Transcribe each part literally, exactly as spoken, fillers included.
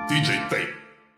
ди джей Tape.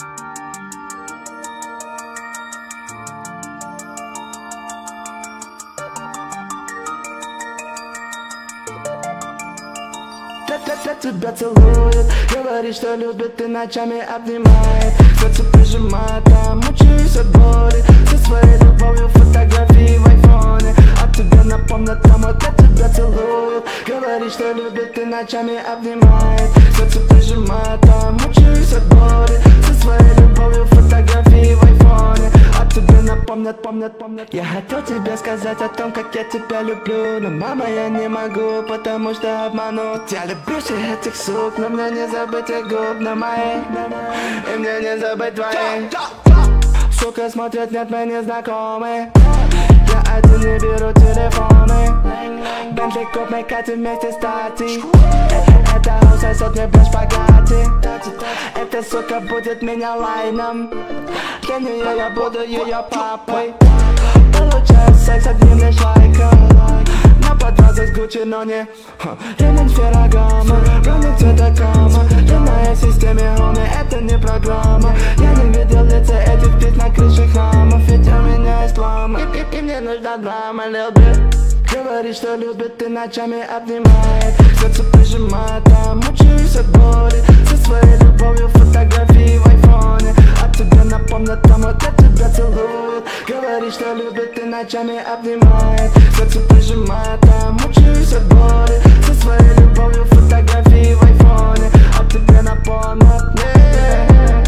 Тебя целует, говорит, что любит и ночами обнимает. Сердце прижимает, а мучаюсь от боли. Со своей любовью фотографии в айфоне. А тебе напомнят, там вот я тебя целует. Говорит, что любит и ночами обнимает. Сердце прижимает, а мучаюсь от боли. Со своей любовью фотографии в айфоне. А тебе напомнят, помнят, помнят. Я хотел тебе сказать о том, как я тебя люблю. Но мама, я не могу, потому что обману. Я люблю всех этих сук, но мне не забыть их губ на моих. И мне не забыть твоих. Сука смотрят, нет, мы не знакомы. Я один не беру телефоны. Бентли купный, Катя вместе с Тати. Это хаус сосет мне без шпагати. Эта сука будет меня лайном. Для нее я буду ее папой. Получаю секс одним лишь лайком. На подвозах с Гуччи, но не ремень Феррагамо. Броник цвета кама. В моей системе хоми, это не программа. Я не видел лица этих птиц на крыше хамов. Ведь у меня есть плама. И, и, и мне нужна драма, любит. Говорит, что любит и ночами обнимает. Сердце прижимает, а мучаюсь от боли. Со своей любовью фотографии в айфоне. А тебе напомнят, там вот я тебя целует. Говорит, что любит и ночами обнимает. Сердце прижимает, а мучаюсь от боли. Со своей любовью фотографии в айфоне. А тебе напомнят, yeah.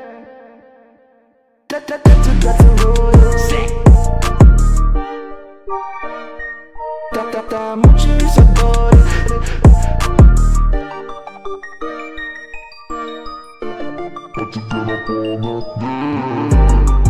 Я тебя целую. Та-та-та, мучаюсь от боли. А тебе напомнят, yeah.